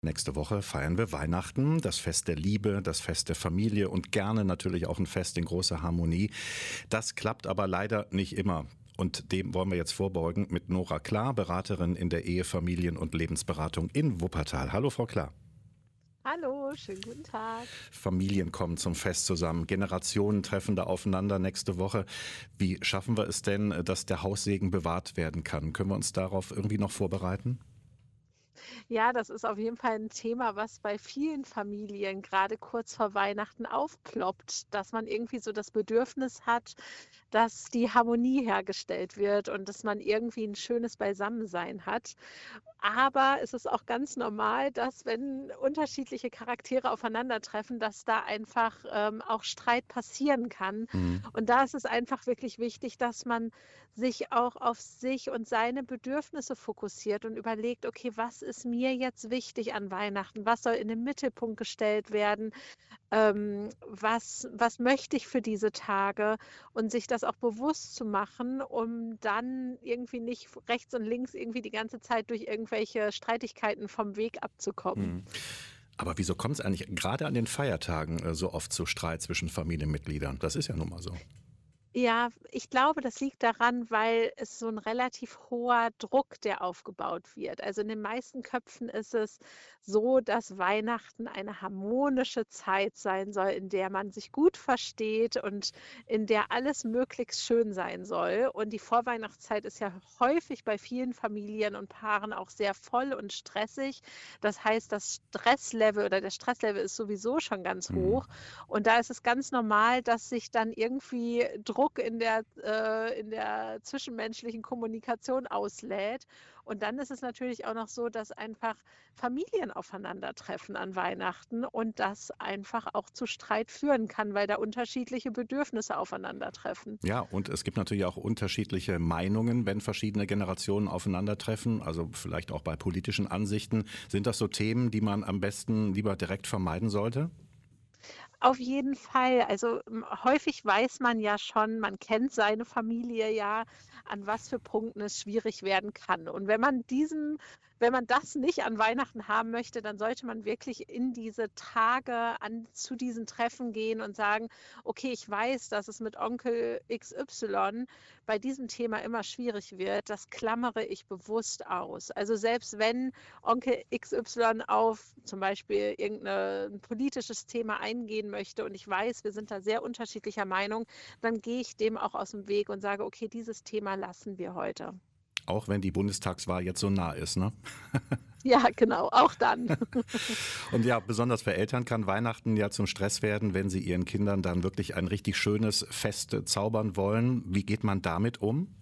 Nächste Woche feiern wir Weihnachten, das Fest der Liebe, das Fest der Familie und gerne natürlich auch ein Fest in großer Harmonie. Das klappt aber leider nicht immer. Und dem wollen wir jetzt vorbeugen mit Nora Klar, Beraterin in der Ehe-, Familien- und Lebensberatung in Wuppertal. Hallo Frau Klar. Hallo, schönen guten Tag. Familien kommen zum Fest zusammen, Generationen treffen da aufeinander nächste Woche. Wie schaffen wir es denn, dass der Haussegen bewahrt werden kann? Können wir uns darauf irgendwie noch vorbereiten? Ja, das ist auf jeden Fall ein Thema, was bei vielen Familien gerade kurz vor Weihnachten aufploppt, dass man irgendwie so das Bedürfnis hat, dass die Harmonie hergestellt wird und dass man irgendwie ein schönes Beisammensein hat. Aber es ist auch ganz normal, dass, wenn unterschiedliche Charaktere aufeinandertreffen, dass da einfach, auch Streit passieren kann. Mhm. Und da ist es einfach wirklich wichtig, dass man sich auch auf sich und seine Bedürfnisse fokussiert und überlegt: „Okay, was ist mir jetzt wichtig an Weihnachten? Was soll in den Mittelpunkt gestellt werden? Was möchte ich für diese Tage?“ Und sich das auch bewusst zu machen, um dann irgendwie nicht rechts und links irgendwie die ganze Zeit durch irgendwelche Streitigkeiten vom Weg abzukommen. Mhm. Aber wieso kommt es eigentlich gerade an den Feiertagen so oft zu Streit zwischen Familienmitgliedern? Das ist ja nun mal so. Ja, ich glaube, das liegt daran, weil es so ein relativ hoher Druck, der aufgebaut wird. Also, in den meisten Köpfen ist es so, dass Weihnachten eine harmonische Zeit sein soll, in der man sich gut versteht und in der alles möglichst schön sein soll. Und die Vorweihnachtszeit ist ja häufig bei vielen Familien und Paaren auch sehr voll und stressig. Das heißt, der Stresslevel ist sowieso schon ganz Mhm. hoch. Und da ist es ganz normal, dass sich dann irgendwie Druck in der zwischenmenschlichen Kommunikation auslädt. Und dann ist es natürlich auch noch so, dass einfach Familien aufeinandertreffen an Weihnachten und das einfach auch zu Streit führen kann, weil da unterschiedliche Bedürfnisse aufeinandertreffen. Ja, und es gibt natürlich auch unterschiedliche Meinungen, wenn verschiedene Generationen aufeinandertreffen, also vielleicht auch bei politischen Ansichten. Sind das so Themen, die man am besten lieber direkt vermeiden sollte? Auf jeden Fall. Also, häufig weiß man ja schon, man kennt seine Familie ja, an was für Punkten es schwierig werden kann. Und wenn man das nicht an Weihnachten haben möchte, dann sollte man wirklich in diese Tage zu diesen Treffen gehen und sagen: „Okay, ich weiß, dass es mit Onkel XY bei diesem Thema immer schwierig wird. Das klammere ich bewusst aus.“ Also, selbst wenn Onkel XY auf zum Beispiel irgendein politisches Thema eingehen möchte und ich weiß, wir sind da sehr unterschiedlicher Meinung, dann gehe ich dem auch aus dem Weg und sage: „Okay, dieses Thema lassen wir heute.“ Auch wenn die Bundestagswahl jetzt so nah ist, ne? Ja, genau, auch dann. Und ja, besonders für Eltern kann Weihnachten ja zum Stress werden, wenn sie ihren Kindern dann wirklich ein richtig schönes Fest zaubern wollen. Wie geht man damit um?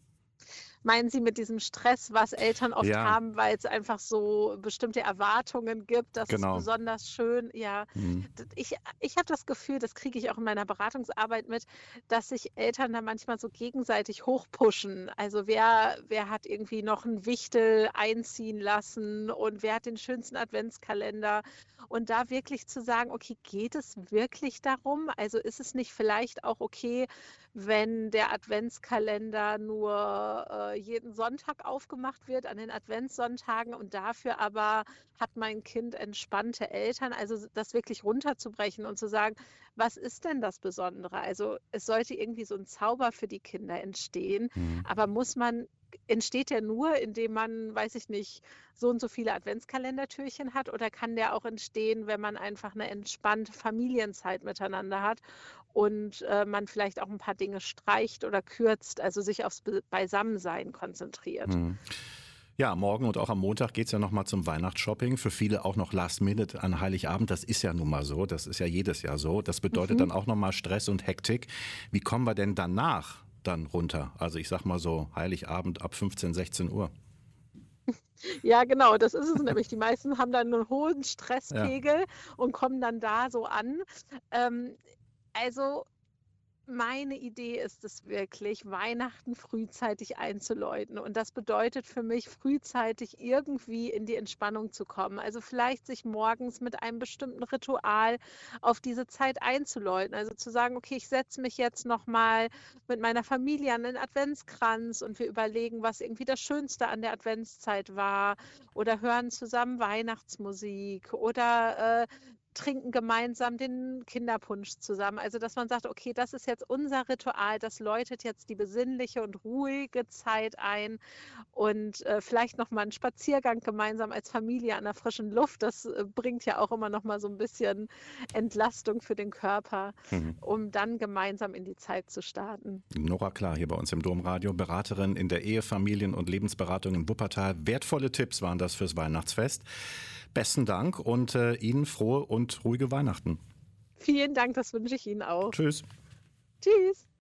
Meinen Sie mit diesem Stress, was Eltern oft Ja, haben, weil es einfach so bestimmte Erwartungen gibt, dass es genau. besonders schön ja, Mhm. ich habe das Gefühl, das kriege ich auch in meiner Beratungsarbeit mit, dass sich Eltern da manchmal so gegenseitig hochpushen. Also, wer hat irgendwie noch 'n Wichtel einziehen lassen und wer hat den schönsten Adventskalender? Und da wirklich zu sagen: „Okay, geht es wirklich darum? Also, ist es nicht vielleicht auch okay, wenn der Adventskalender nur, jeden Sonntag aufgemacht wird an den Adventssonntagen und dafür aber hat mein Kind entspannte Eltern. Also, das wirklich runterzubrechen und zu sagen: „Was ist denn das Besondere?“ Also, es sollte irgendwie so ein Zauber für die Kinder entstehen, Mhm. aber entsteht der nur, indem man, weiß ich nicht, so und so viele Adventskalendertürchen hat oder kann der auch entstehen, wenn man einfach eine entspannte Familienzeit miteinander hat und, man vielleicht auch ein paar Dinge streicht oder kürzt, also sich aufs Beisammensein konzentriert. Mhm. Ja, morgen und auch am Montag geht's ja noch mal zum Weihnachtsshopping. Für viele auch noch Last Minute an Heiligabend. Das ist ja nun mal so. Das ist ja jedes Jahr so. Das bedeutet Mhm. dann auch noch mal Stress und Hektik. Wie kommen wir denn danach dann runter? Also ich sag mal so Heiligabend ab 15, 16 Uhr. Ja, genau, das ist es nämlich. Die meisten haben dann 'nen hohen Ja. Stresspegel und kommen dann da so an. Ähm, also Meine Idee ist es wirklich, Weihnachten frühzeitig einzuläuten. Und das bedeutet für mich, frühzeitig irgendwie in die Entspannung zu kommen. Also vielleicht sich morgens mit einem bestimmten Ritual auf diese Zeit einzuläuten. Also zu sagen, okay, ich setze mich jetzt nochmal mit meiner Familie an den Adventskranz und wir überlegen, was irgendwie das Schönste an der Adventszeit war oder hören zusammen Weihnachtsmusik oder trinken gemeinsam den Kinderpunsch zusammen. Also, dass man sagt: „Okay, das ist jetzt unser Ritual, das läutet jetzt die besinnliche und ruhige Zeit ein.“ Und, vielleicht noch mal 'n Spaziergang gemeinsam als Familie an der frischen Luft. Das, bringt ja auch immer noch mal so ein bisschen Entlastung für den Körper, Mhm. um dann gemeinsam in die Zeit zu starten. Nora Klar hier bei uns im Domradio, Beraterin in der Ehe-, Familien- und Lebensberatung in Wuppertal. Wertvolle Tipps waren das fürs Weihnachtsfest. Besten Dank und Ihnen frohe und ruhige Weihnachten. Vielen Dank, das wünsche ich Ihnen auch. Tschüss. Tschüss.